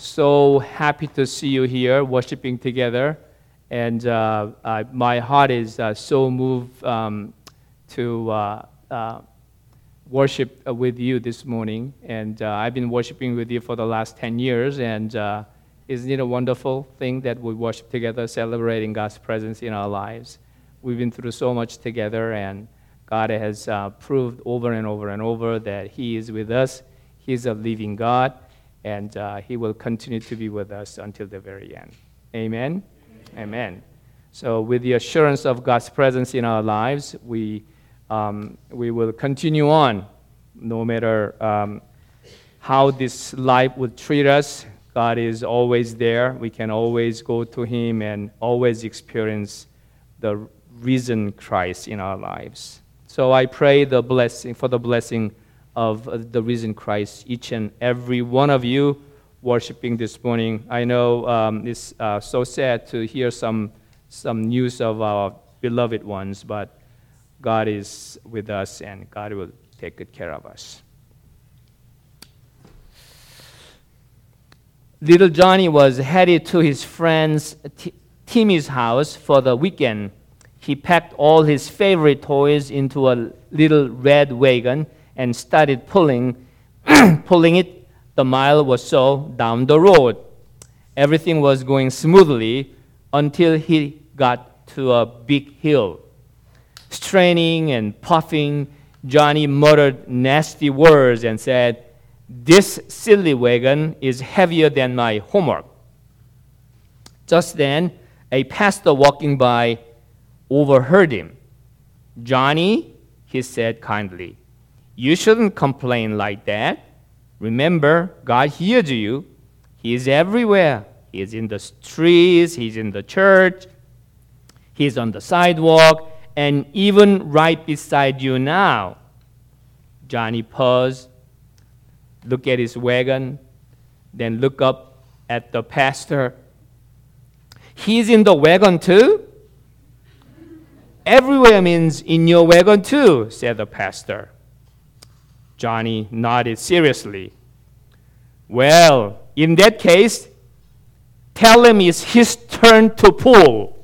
so happy to see you here worshiping together. And my heart is so moved to worship with you this morning. And I've been worshiping with you for the last 10 years. And isn't it a wonderful thing that we worship together, celebrating God's presence in our lives? We've been through so much together, and God has proved over and over and over that He is with us. He's a living God, and He will continue to be with us until the very end. Amen? Amen. So with the assurance of God's presence in our lives, we will continue on no matter how this life would treat us. God is always there. We can always go to Him and always experience the risen Christ in our lives. So I pray for the blessing of the risen Christ, each and every one of you worshiping this morning. I know it's so sad to hear some news of our beloved ones, but God is with us, and God will take good care of us. Little Johnny was headed to his friend's Timmy's house for the weekend. He packed all his favorite toys into a little red wagon and started pulling it the mile or so down the road. Everything was going smoothly until he got to a big hill. Straining and puffing, Johnny muttered nasty words and said, "This silly wagon is heavier than my homework." Just then, a pastor walking by overheard him. "Johnny," he said kindly, "you shouldn't complain like that. Remember, God hears you. He is everywhere. He is in the streets, He's in the church, He's on the sidewalk, and even right beside you now." Johnny paused, looked at his wagon, then looked up at the pastor. "He's in the wagon too?" "Everywhere means in your wagon too," said the pastor. Johnny nodded seriously. "Well, in that case, tell him it's his turn to pull."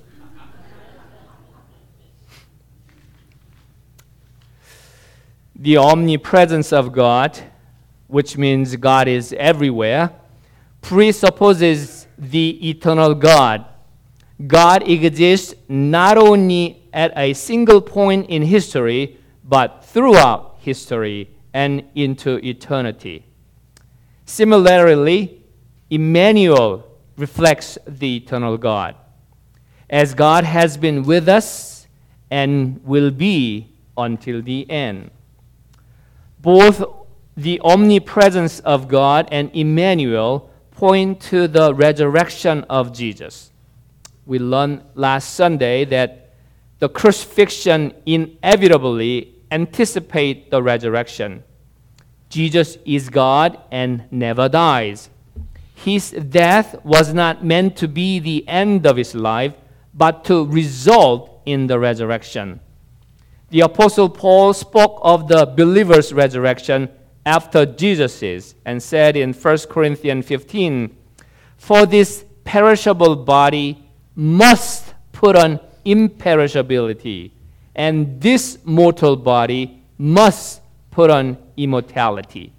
The omnipresence of God, which means God is everywhere, presupposes the eternal God. God exists not only at a single point in history, but throughout history and into eternity. Similarly, Emmanuel reflects the eternal God, as God has been with us and will be until the end. Both the omnipresence of God and Emmanuel point to the resurrection of Jesus. We learned last Sunday that the crucifixion inevitably anticipates the resurrection. Jesus is God and never dies. His death was not meant to be the end of His life, but to result in the resurrection. The Apostle Paul spoke of the believer's resurrection after Jesus's and said in 1 Corinthians 15, "For this perishable body must put on imperishability, and this mortal body must put on immortality."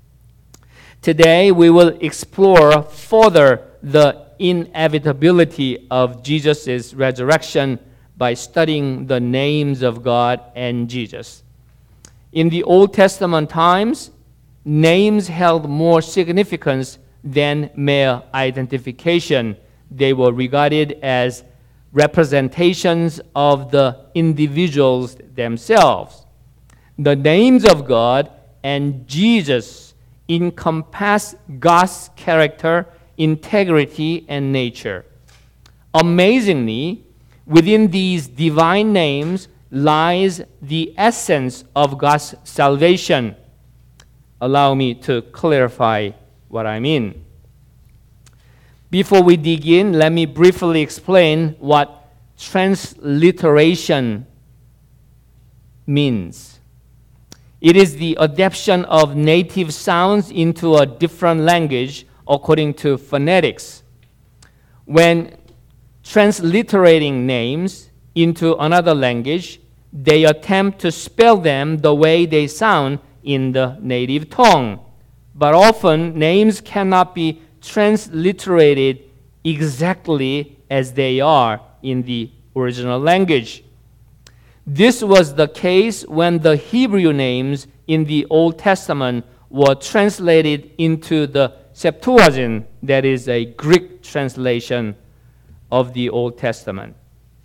Today we will explore further the inevitability of Jesus' resurrection by studying the names of God and Jesus. In the Old Testament times, names held more significance than mere identification. They were regarded as representations of the individuals themselves. The names of God and Jesus encompass God's character, integrity, and nature. Amazingly, within these divine names lies the essence of God's salvation. Allow me to clarify what I mean. Before we dig in, let me briefly explain what transliteration means. It is the adaptation of native sounds into a different language, according to phonetics. When transliterating names into another language, they attempt to spell them the way they sound in the native tongue. But often, names cannot be transliterated exactly as they are in the original language. This was the case when the Hebrew names in the Old Testament were translated into the Septuagint, that is a Greek translation of the Old Testament.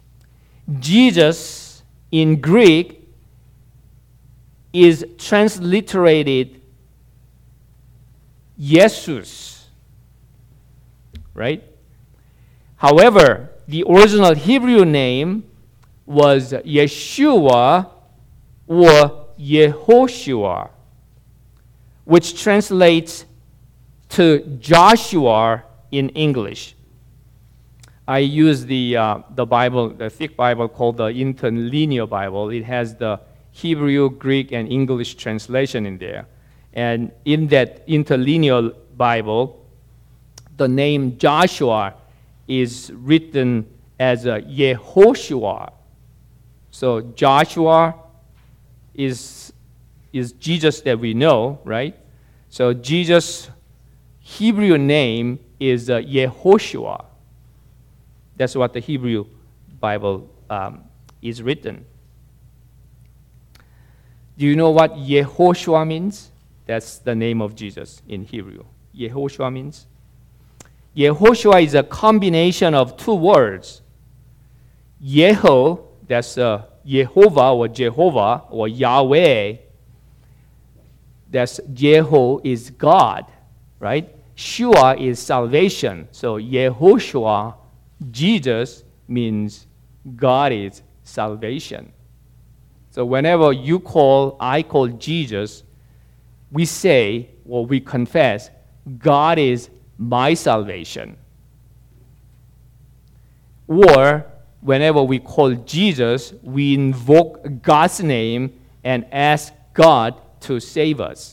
Jesus in Greek is transliterated Jesus, right? However, the original Hebrew name was Yeshua or Yehoshua, which translates to Joshua in English. I use the Bible, the thick Bible called the Interlinear Bible. It has the Hebrew, Greek, and English translation in there. And in that Interlinear Bible, the name Joshua is written as a Yehoshua. So Joshua is Jesus that we know, right? So Jesus' Hebrew name is Yehoshua. That's what the Hebrew Bible is written. Do you know what Yehoshua means? That's the name of Jesus in Hebrew. Yehoshua means? Yehoshua is a combination of two words. Yeho, that's Yehovah or Jehovah or Yahweh. That's Yeho is God, right? Shua is salvation. So Yehoshua, Jesus, means God is salvation. So whenever I call Jesus, we say, or we confess, God is my salvation. Or whenever we call Jesus, we invoke God's name and ask God to save us.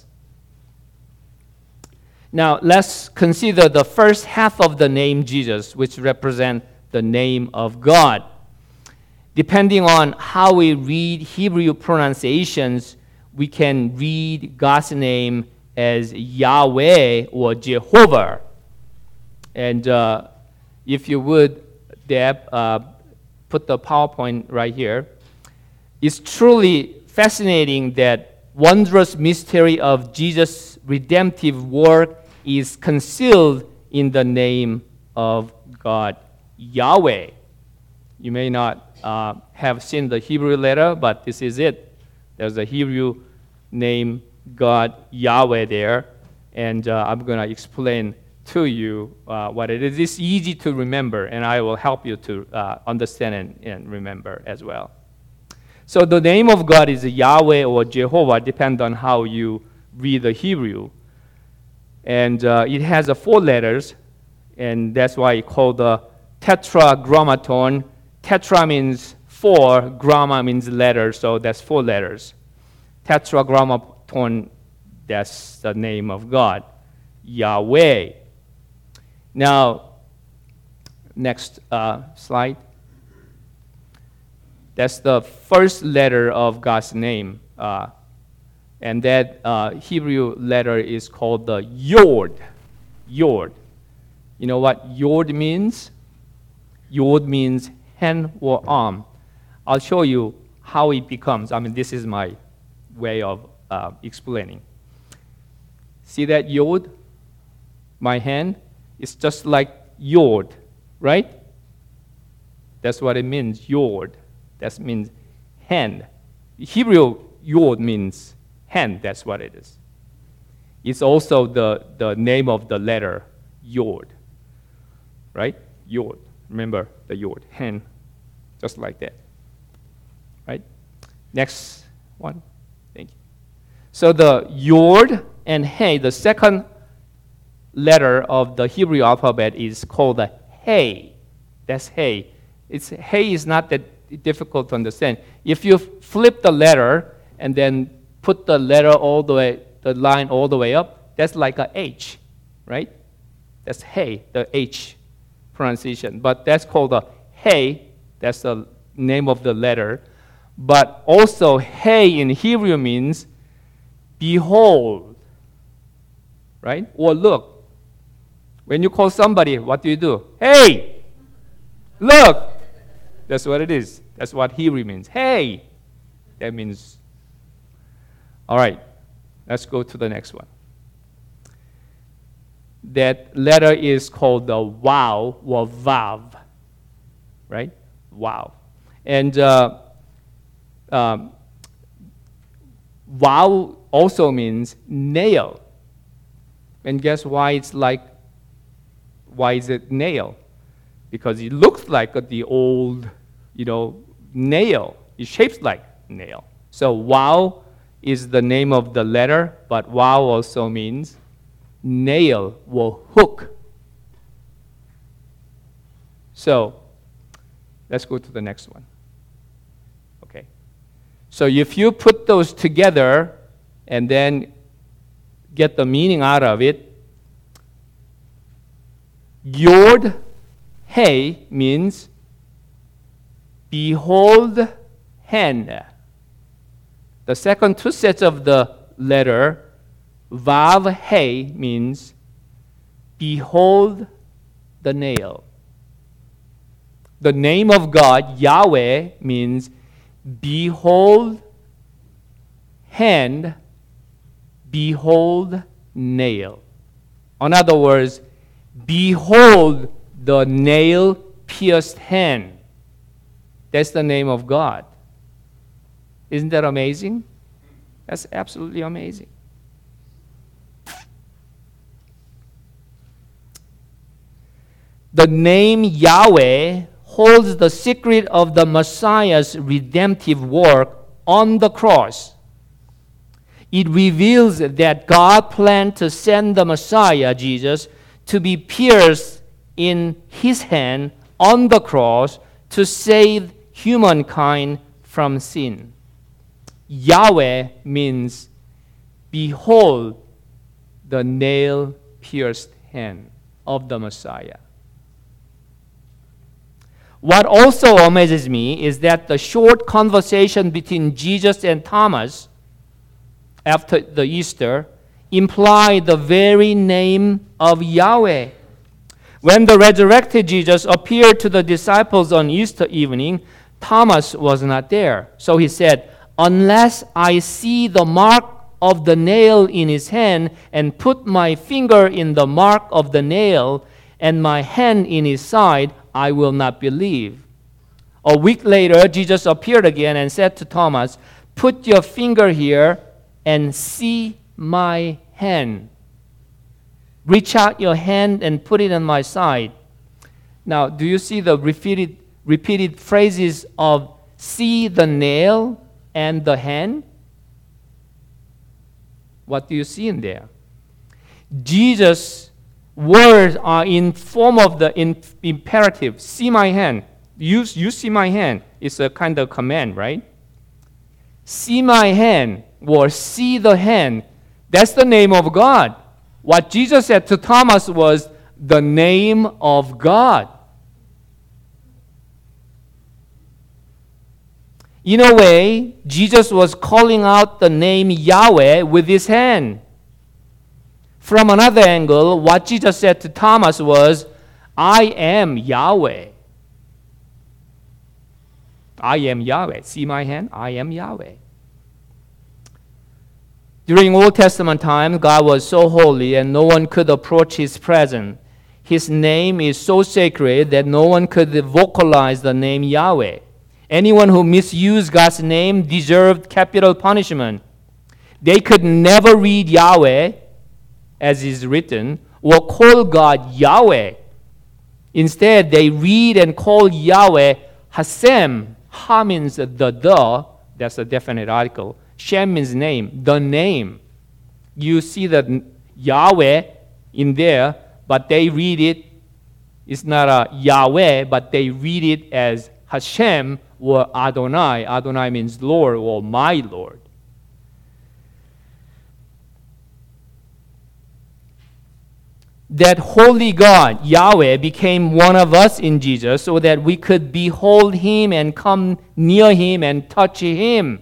Now, let's consider the first half of the name Jesus, which represents the name of God. Depending on how we read Hebrew pronunciations, we can read God's name as Yahweh or Jehovah. And if you would, Deb, put the PowerPoint right here. It's truly fascinating that wondrous mystery of Jesus' redemptive work is concealed in the name of God, Yahweh. You may not have seen the Hebrew letter, but this is it. There's a Hebrew name, God, Yahweh there, and I'm going to explain to you what it is. It's easy to remember, and I will help you to understand and remember as well. So the name of God is Yahweh or Jehovah, depends on how you read the Hebrew. And it has 4 letters, and that's why it's called the tetragrammaton. Tetra means 4, gramma means letter, so that's 4 letters. Tetragrammaton, that's the name of God, Yahweh. Now, next slide. That's the first letter of God's name. And that Hebrew letter is called the Yod. Yod. You know what Yod means? Yod means hand or arm. I'll show you how it becomes. I mean, this is my way of explaining. See that Yod? My hand? It's just like Yod, right? That's what it means, Yod. That means hand. Hebrew Yod means hand. That's what it is. It's also the name of the letter Yod, right? Yod. Remember the Yod, hand, just like that, right? Next one. Thank you. So the Yod and Hey, the second letter of the Hebrew alphabet is called the Hey. That's Hey. Hey is not that difficult to understand. If you flip the letter and then put the letter all the way, the line all the way up, that's like a H, right? That's hey, the H pronunciation. But that's called the hey. That's the name of the letter. But also hey in Hebrew means behold, right? Or look. When you call somebody, what do? Hey, look. That's what it is. That's what Hebrew means. Hey. That means, all right, let's go to the next one. That letter is called the Vav or Vav, right? Vav. And Vav also means nail. And guess why why is it nail? Because it looks like the old, nail. It shapes like nail. So Vav is the name of the letter, but Vav also means nail or hook. So let's go to the next one. Okay. So if you put those together and then get the meaning out of it, Yod Hey means behold hand. The second two sets of the letter Vav Hey means behold the nail. The name of God, Yahweh, means behold hand, behold nail. In other words, behold the nail-pierced hand. That's the name of God. Isn't that amazing? That's absolutely amazing. The name Yahweh holds the secret of the Messiah's redemptive work on the cross. It reveals that God planned to send the Messiah, Jesus, to be pierced in his hand on the cross to save humankind from sin. Yahweh means behold the nail-pierced hand of the Messiah. What also amazes me is that the short conversation between Jesus and Thomas after the Easter implied the very name of Yahweh. When the resurrected Jesus appeared to the disciples on Easter evening, Thomas was not there. So he said, unless I see the mark of the nail in his hand and put my finger in the mark of the nail and my hand in his side, I will not believe. A week later, Jesus appeared again and said to Thomas, put your finger here and see my hand. Reach out your hand and put it on my side. Now, do you see the repeated phrases of see the nail and the hand? What do you see in there? Jesus' words are in form of the imperative. See my hand. You see my hand. It's a kind of command, right? See my hand or see the hand. That's the name of God. What Jesus said to Thomas was the name of God. In a way, Jesus was calling out the name Yahweh with his hand. From another angle, what Jesus said to Thomas was, I am Yahweh. I am Yahweh. See my hand? I am Yahweh. During Old Testament time, God was so holy and no one could approach his presence. His name is so sacred that no one could vocalize the name Yahweh. Anyone who misused God's name deserved capital punishment. They could never read Yahweh, as is written, or call God Yahweh. Instead, they read and call Yahweh Hashem. Ha means the, that's a definite article. Shem means name, the name. You see the Yahweh in there, but they read it, it's not a Yahweh, but they read it as Hashem or Adonai. Adonai means Lord or my Lord. that holy God, Yahweh, became one of us in Jesus so that we could behold him and come near him and touch him.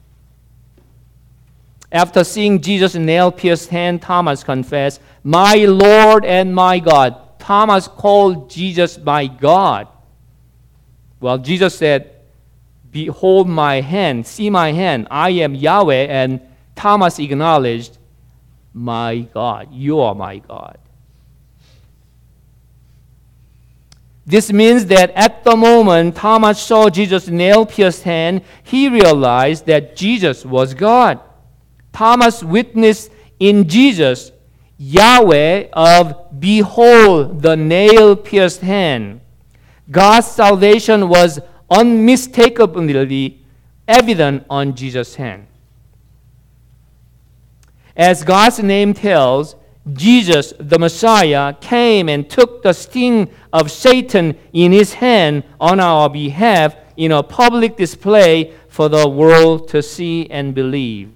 After seeing Jesus' nail-pierced hand, Thomas confessed, "My Lord and my God." Thomas called Jesus my God. Well, Jesus said, "Behold my hand, see my hand. I am Yahweh." And Thomas acknowledged, "My God, you are my God." This means that at the moment Thomas saw Jesus' nail-pierced hand, he realized that Jesus was God. Thomas witnessed in Jesus, Yahweh of "Behold the nail-pierced hand." God's salvation was unmistakably evident on Jesus' hand. As God's name tells, Jesus, the Messiah, came and took the sting of Satan in his hand on our behalf in a public display for the world to see and believe.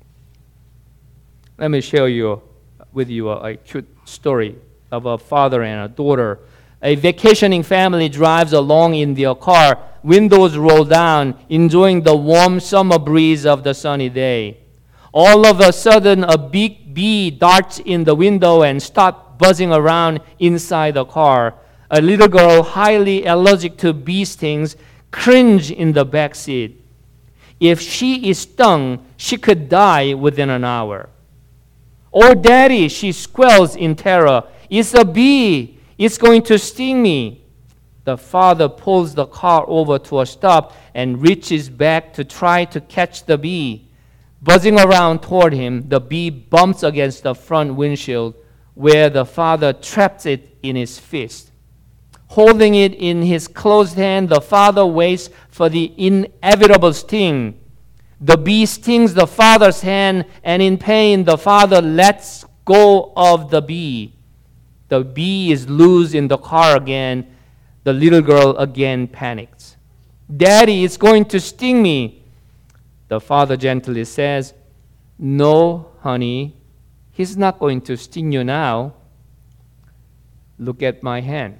Let me share with you a cute story of a father and a daughter. A vacationing family drives along in their car, windows roll down, enjoying the warm summer breeze of the sunny day. All of a sudden, a big bee darts in the window and starts buzzing around inside the car. A little girl, highly allergic to bee stings, cringes in the back seat. If she is stung, she could die within an hour. "Oh, Daddy," she squeals in terror. "It's a bee. It's going to sting me." The father pulls the car over to a stop and reaches back to try to catch the bee. Buzzing around toward him, the bee bumps against the front windshield where the father traps it in his fist. Holding it in his closed hand, the father waits for the inevitable sting. The bee stings the father's hand, and in pain, the father lets go of the bee. The bee is loose in the car again. The little girl again panics. "Daddy, it's going to sting me." The father gently says, "No, honey, he's not going to sting you now. Look at my hand."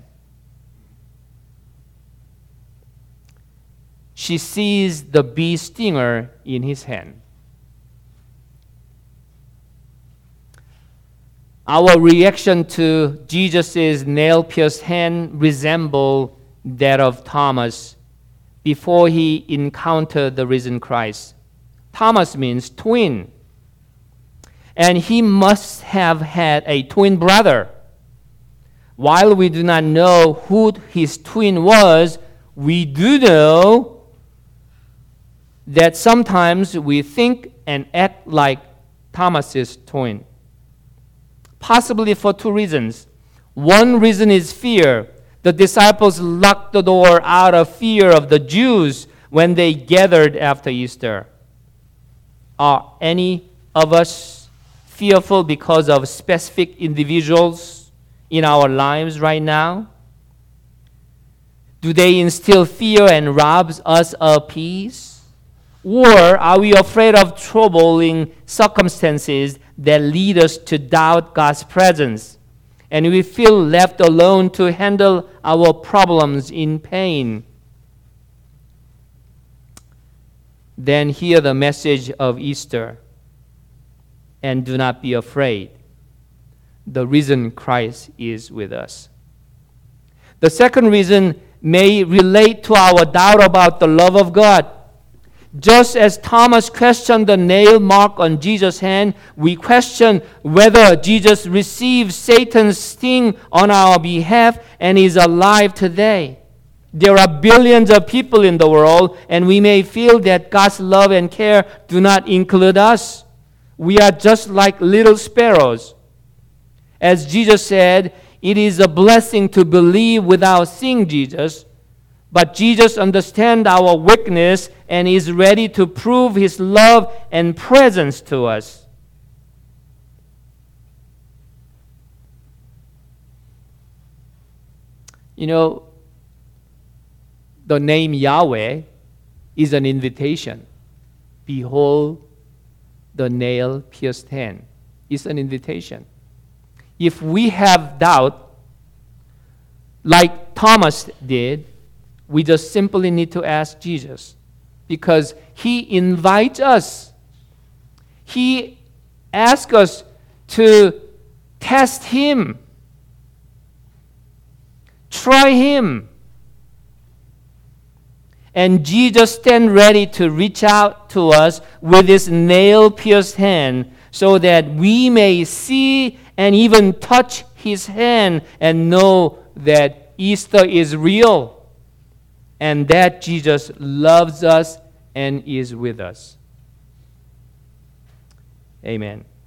She sees the bee stinger in his hand. Our reaction to Jesus' nail-pierced hand resembles that of Thomas before he encountered the risen Christ. Thomas means twin. And he must have had a twin brother. While we do not know who his twin was, we do know that sometimes we think and act like Thomas's twin. Possibly for two reasons. One reason is fear. The disciples locked the door out of fear of the Jews when they gathered after Easter. Are any of us fearful because of specific individuals in our lives right now? Do they instill fear and rob us of peace? Or are we afraid of troubling circumstances that lead us to doubt God's presence, and we feel left alone to handle our problems in pain? Then hear the message of Easter and do not be afraid. The risen Christ is with us. The second reason may relate to our doubt about the love of God. Just as Thomas questioned the nail mark on Jesus' hand, we question whether Jesus received Satan's sting on our behalf and is alive today. There are billions of people in the world, and we may feel that God's love and care do not include us. We are just like little sparrows. As Jesus said, it is a blessing to believe without seeing Jesus. But Jesus understands our weakness and is ready to prove his love and presence to us. You know, the name Yahweh is an invitation. Behold the nail-pierced hand. It's an invitation. if we have doubt, like Thomas did, we just simply need to ask Jesus, because he invites us. He asks us to test him, try him. And Jesus stands ready to reach out to us with his nail-pierced hand so that we may see and even touch his hand and know that Easter is real and that Jesus loves us and is with us. Amen.